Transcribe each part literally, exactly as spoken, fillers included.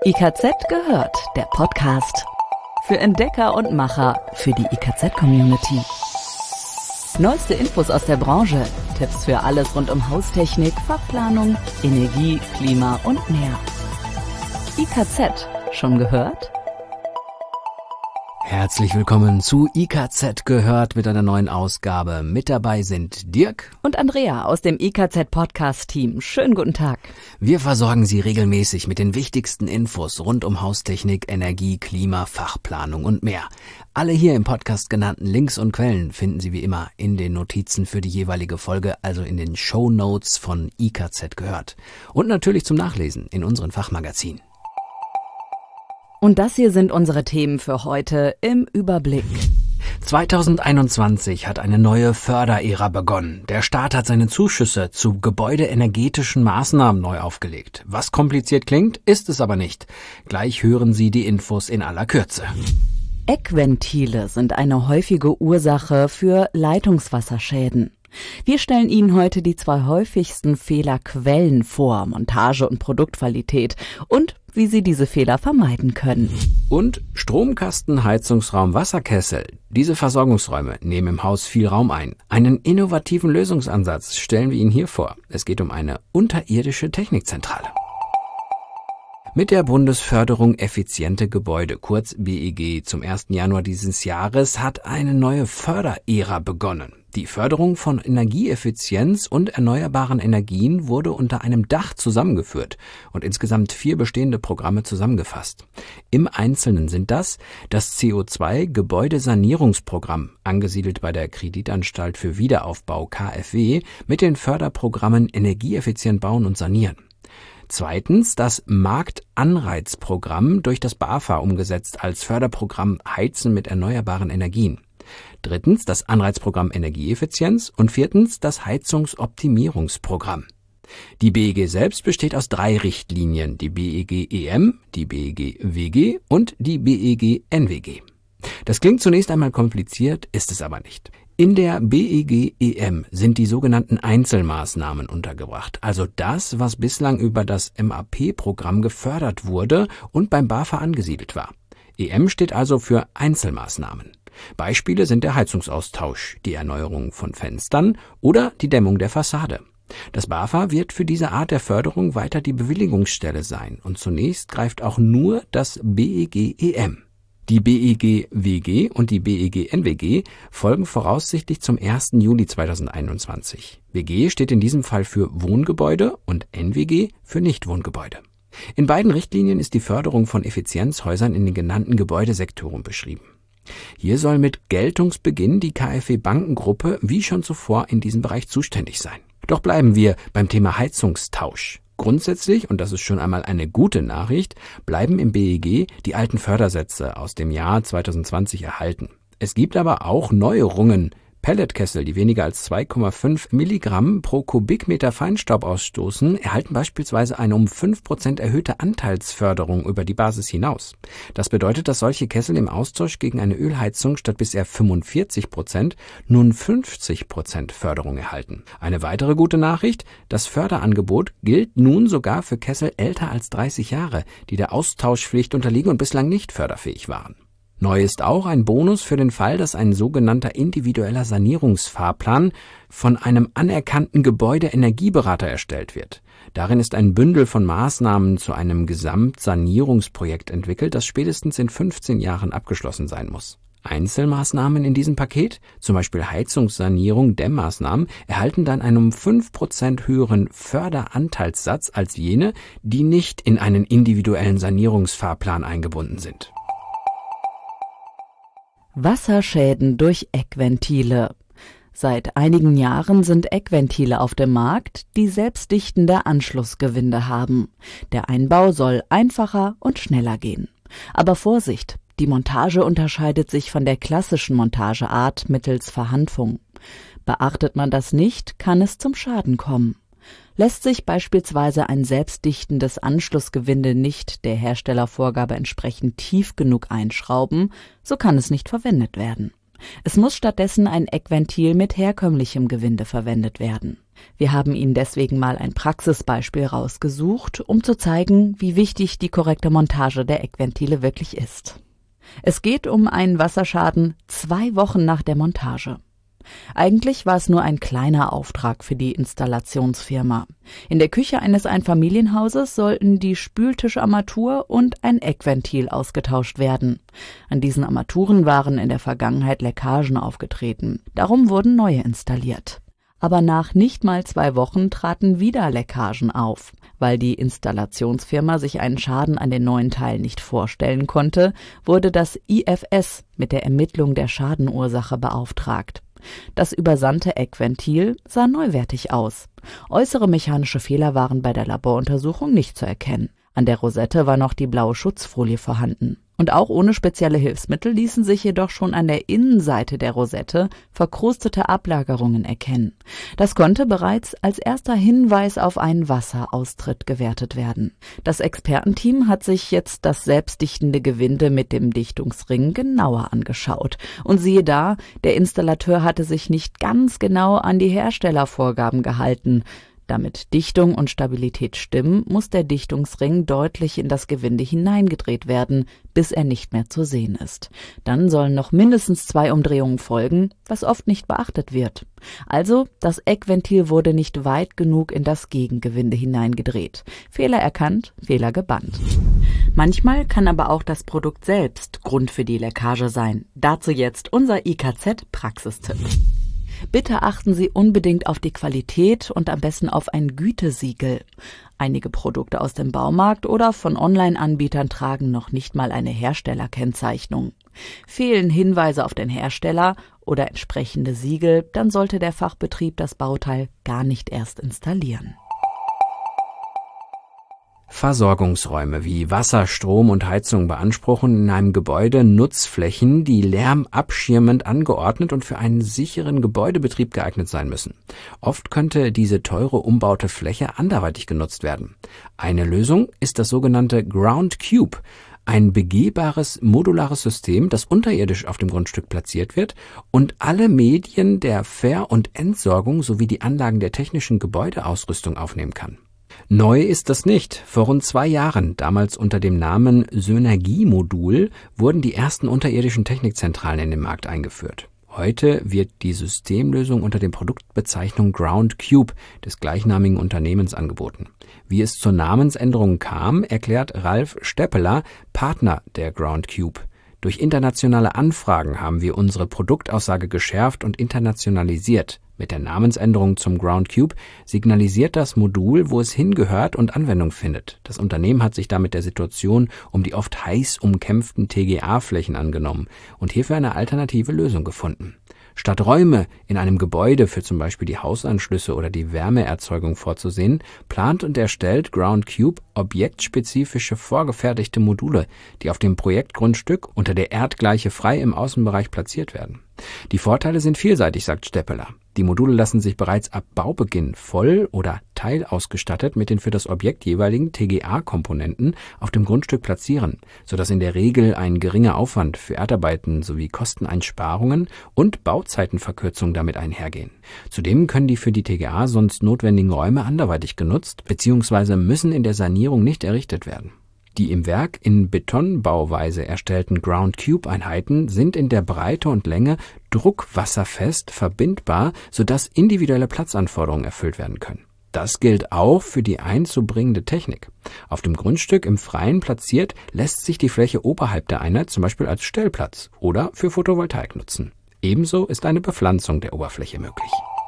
I K Z gehört, der Podcast. Für Entdecker und Macher, für die I K Z-Community. Neueste Infos aus der Branche, Tipps für alles rund um Haustechnik, Fachplanung, Energie, Klima und mehr. I K Z, schon gehört? Herzlich willkommen zu I K Z gehört mit einer neuen Ausgabe. Mit dabei sind Dirk und Andrea aus dem I K Z-Podcast-Team. Schönen guten Tag. Wir versorgen Sie regelmäßig mit den wichtigsten Infos rund um Haustechnik, Energie, Klima, Fachplanung und mehr. Alle hier im Podcast genannten Links und Quellen finden Sie wie immer in den Notizen für die jeweilige Folge, also in den Shownotes von I K Z gehört. Und natürlich zum Nachlesen in unseren Fachmagazinen. Und das hier sind unsere Themen für heute im Überblick. zweitausendeinundzwanzig hat eine neue Förderära begonnen. Der Staat hat seine Zuschüsse zu gebäudeenergetischen Maßnahmen neu aufgelegt. Was kompliziert klingt, ist es aber nicht. Gleich hören Sie die Infos in aller Kürze. Eckventile sind eine häufige Ursache für Leitungswasserschäden. Wir stellen Ihnen heute die zwei häufigsten Fehlerquellen vor, Montage und Produktqualität und wie Sie diese Fehler vermeiden können. Und Stromkasten, Heizungsraum, Wasserkessel. Diese Versorgungsräume nehmen im Haus viel Raum ein. Einen innovativen Lösungsansatz stellen wir Ihnen hier vor. Es geht um eine unterirdische Technikzentrale. Mit der Bundesförderung Effiziente Gebäude, kurz B E G, zum ersten Januar dieses Jahres hat eine neue Förderära begonnen. Die Förderung von Energieeffizienz und erneuerbaren Energien wurde unter einem Dach zusammengeführt und insgesamt vier bestehende Programme zusammengefasst. Im Einzelnen sind das das C O zwei Gebäudesanierungsprogramm, angesiedelt bei der Kreditanstalt für Wiederaufbau K f W, mit den Förderprogrammen Energieeffizient bauen und sanieren. Zweitens das Marktanreizprogramm, durch das BAFA umgesetzt als Förderprogramm Heizen mit erneuerbaren Energien. Drittens das Anreizprogramm Energieeffizienz und viertens das Heizungsoptimierungsprogramm. Die B E G selbst besteht aus drei Richtlinien, die B E G E M, die B E G W G und die B E G N W G. Das klingt zunächst einmal kompliziert, ist es aber nicht. In der B E G E M sind die sogenannten Einzelmaßnahmen untergebracht, also das, was bislang über das M A P-Programm gefördert wurde und beim BAFA angesiedelt war. E M steht also für Einzelmaßnahmen. Beispiele sind der Heizungsaustausch, die Erneuerung von Fenstern oder die Dämmung der Fassade. Das BAFA wird für diese Art der Förderung weiter die Bewilligungsstelle sein und zunächst greift auch nur das B E G E M. Die B E G W G und die B E G N W G folgen voraussichtlich zum ersten Juli zweitausendeinundzwanzig. W G steht in diesem Fall für Wohngebäude und N W G für Nichtwohngebäude. In beiden Richtlinien ist die Förderung von Effizienzhäusern in den genannten Gebäudesektoren beschrieben. Hier soll mit Geltungsbeginn die K f W Bankengruppe wie schon zuvor in diesem Bereich zuständig sein. Doch bleiben wir beim Thema Heizungstausch. Grundsätzlich, und das ist schon einmal eine gute Nachricht, bleiben im B E G die alten Fördersätze aus dem Jahr zweitausendzwanzig erhalten. Es gibt aber auch Neuerungen. Pelletkessel, die weniger als zwei Komma fünf Milligramm pro Kubikmeter Feinstaub ausstoßen, erhalten beispielsweise eine um fünf Prozent erhöhte Anteilsförderung über die Basis hinaus. Das bedeutet, dass solche Kessel im Austausch gegen eine Ölheizung statt bisher fünfundvierzig Prozent nun fünfzig Prozent Förderung erhalten. Eine weitere gute Nachricht: Das Förderangebot gilt nun sogar für Kessel älter als dreißig Jahre, die der Austauschpflicht unterliegen und bislang nicht förderfähig waren. Neu ist auch ein Bonus für den Fall, dass ein sogenannter individueller Sanierungsfahrplan von einem anerkannten Gebäudeenergieberater erstellt wird. Darin ist ein Bündel von Maßnahmen zu einem Gesamtsanierungsprojekt entwickelt, das spätestens in fünfzehn Jahren abgeschlossen sein muss. Einzelmaßnahmen in diesem Paket, zum Beispiel Heizungssanierung, Dämmmaßnahmen, erhalten dann einen um fünf Prozent höheren Förderanteilssatz als jene, die nicht in einen individuellen Sanierungsfahrplan eingebunden sind. Wasserschäden durch Eckventile. Seit einigen Jahren sind Eckventile auf dem Markt, die selbstdichtende Anschlussgewinde haben. Der Einbau soll einfacher und schneller gehen. Aber Vorsicht, die Montage unterscheidet sich von der klassischen Montageart mittels Verhanfung. Beachtet man das nicht, kann es zum Schaden kommen. Lässt sich beispielsweise ein selbstdichtendes Anschlussgewinde nicht der Herstellervorgabe entsprechend tief genug einschrauben, so kann es nicht verwendet werden. Es muss stattdessen ein Eckventil mit herkömmlichem Gewinde verwendet werden. Wir haben Ihnen deswegen mal ein Praxisbeispiel rausgesucht, um zu zeigen, wie wichtig die korrekte Montage der Eckventile wirklich ist. Es geht um einen Wasserschaden zwei Wochen nach der Montage. Eigentlich war es nur ein kleiner Auftrag für die Installationsfirma. In der Küche eines Einfamilienhauses sollten die Spültischarmatur und ein Eckventil ausgetauscht werden. An diesen Armaturen waren in der Vergangenheit Leckagen aufgetreten. Darum wurden neue installiert. Aber nach nicht mal zwei Wochen traten wieder Leckagen auf. Weil die Installationsfirma sich einen Schaden an den neuen Teilen nicht vorstellen konnte, wurde das I F S mit der Ermittlung der Schadenursache beauftragt. Das übersandte Eckventil sah neuwertig aus. Äußere mechanische Fehler waren bei der Laboruntersuchung nicht zu erkennen. An der Rosette war noch die blaue Schutzfolie vorhanden. Und auch ohne spezielle Hilfsmittel ließen sich jedoch schon an der Innenseite der Rosette verkrustete Ablagerungen erkennen. Das konnte bereits als erster Hinweis auf einen Wasseraustritt gewertet werden. Das Expertenteam hat sich jetzt das selbstdichtende Gewinde mit dem Dichtungsring genauer angeschaut. Und siehe da, der Installateur hatte sich nicht ganz genau an die Herstellervorgaben gehalten. Damit Dichtung und Stabilität stimmen, muss der Dichtungsring deutlich in das Gewinde hineingedreht werden, bis er nicht mehr zu sehen ist. Dann sollen noch mindestens zwei Umdrehungen folgen, was oft nicht beachtet wird. Also, das Eckventil wurde nicht weit genug in das Gegengewinde hineingedreht. Fehler erkannt, Fehler gebannt. Manchmal kann aber auch das Produkt selbst Grund für die Leckage sein. Dazu jetzt unser I K Z-Praxistipp. Bitte achten Sie unbedingt auf die Qualität und am besten auf ein Gütesiegel. Einige Produkte aus dem Baumarkt oder von Online-Anbietern tragen noch nicht mal eine Herstellerkennzeichnung. Fehlen Hinweise auf den Hersteller oder entsprechende Siegel, dann sollte der Fachbetrieb das Bauteil gar nicht erst installieren. Versorgungsräume wie Wasser, Strom und Heizung beanspruchen in einem Gebäude Nutzflächen, die lärmabschirmend angeordnet und für einen sicheren Gebäudebetrieb geeignet sein müssen. Oft könnte diese teure umbaute Fläche anderweitig genutzt werden. Eine Lösung ist das sogenannte Ground Cube, ein begehbares, modulares System, das unterirdisch auf dem Grundstück platziert wird und alle Medien der Ver- und Entsorgung sowie die Anlagen der technischen Gebäudeausrüstung aufnehmen kann. Neu ist das nicht. Vor rund zwei Jahren, damals unter dem Namen Synergiemodul, wurden die ersten unterirdischen Technikzentralen in den Markt eingeführt. Heute wird die Systemlösung unter der Produktbezeichnung Ground Cube des gleichnamigen Unternehmens angeboten. Wie es zur Namensänderung kam, erklärt Ralf Steppeler, Partner der Ground Cube. Durch internationale Anfragen haben wir unsere Produktaussage geschärft und internationalisiert. Mit der Namensänderung zum Ground Cube signalisiert das Modul, wo es hingehört und Anwendung findet. Das Unternehmen hat sich damit der Situation um die oft heiß umkämpften T G A-Flächen angenommen und hierfür eine alternative Lösung gefunden. Statt Räume in einem Gebäude für zum Beispiel die Hausanschlüsse oder die Wärmeerzeugung vorzusehen, plant und erstellt Ground Cube objektspezifische vorgefertigte Module, die auf dem Projektgrundstück unter der Erdgleiche frei im Außenbereich platziert werden. Die Vorteile sind vielseitig, sagt Steppeler. Die Module lassen sich bereits ab Baubeginn voll oder teilausgestattet mit den für das Objekt jeweiligen T G A-Komponenten auf dem Grundstück platzieren, sodass in der Regel ein geringer Aufwand für Erdarbeiten sowie Kosteneinsparungen und Bauzeitenverkürzungen damit einhergehen. Zudem können die für die T G A sonst notwendigen Räume anderweitig genutzt bzw. müssen in der Sanierung nicht errichtet werden. Die im Werk in Betonbauweise erstellten Ground Cube Einheiten sind in der Breite und Länge druckwasserfest verbindbar, sodass individuelle Platzanforderungen erfüllt werden können. Das gilt auch für die einzubringende Technik. Auf dem Grundstück im Freien platziert, lässt sich die Fläche oberhalb der Einheit zum Beispiel als Stellplatz oder für Photovoltaik nutzen. Ebenso ist eine Bepflanzung der Oberfläche möglich.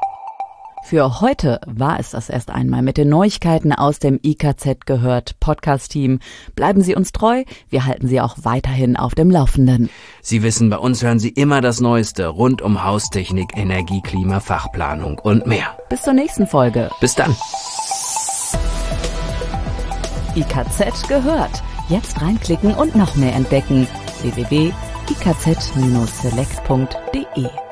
Für heute war es das erst einmal mit den Neuigkeiten aus dem I K Z gehört Podcast-Team. Bleiben Sie uns treu, wir halten Sie auch weiterhin auf dem Laufenden. Sie wissen, bei uns hören Sie immer das Neueste rund um Haustechnik, Energie, Klima, Fachplanung und mehr. Bis zur nächsten Folge. Bis dann. I K Z gehört. Jetzt reinklicken und noch mehr entdecken. w w w punkt i k z Bindestrich select punkt d e